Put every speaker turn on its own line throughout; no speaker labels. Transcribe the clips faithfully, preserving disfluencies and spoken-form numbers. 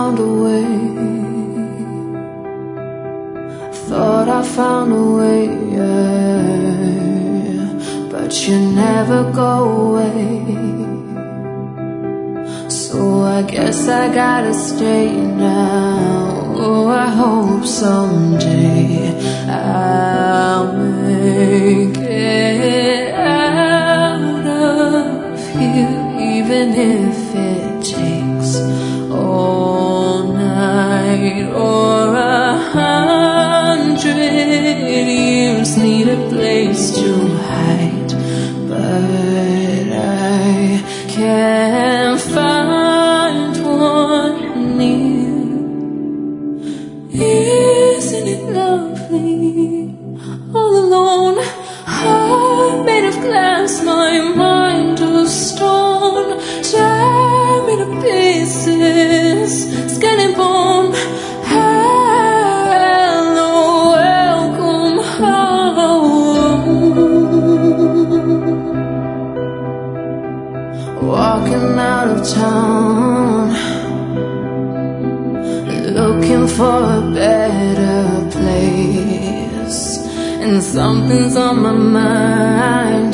found a way. Thought I found a way, yeah. But you never go away. So I guess I gotta stay now. Oh, I hope someday I'll make it out of here, even if it takes all night or a hundred years. Need a place to hide, but I can't find one near. Isn't it lovely? All alone, heart made of glass, my mind of stone. Tear me to pieces, skin and bone. Hello, welcome home. Walking out of town, looking for a better place, and something's on my mind,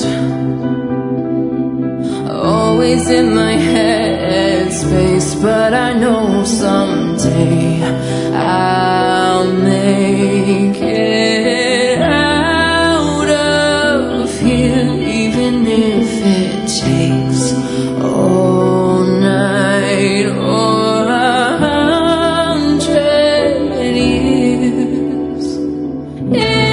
always in my head space. But I know someday I'll make it out of here, even if it takes all night or a hundred years. Yeah.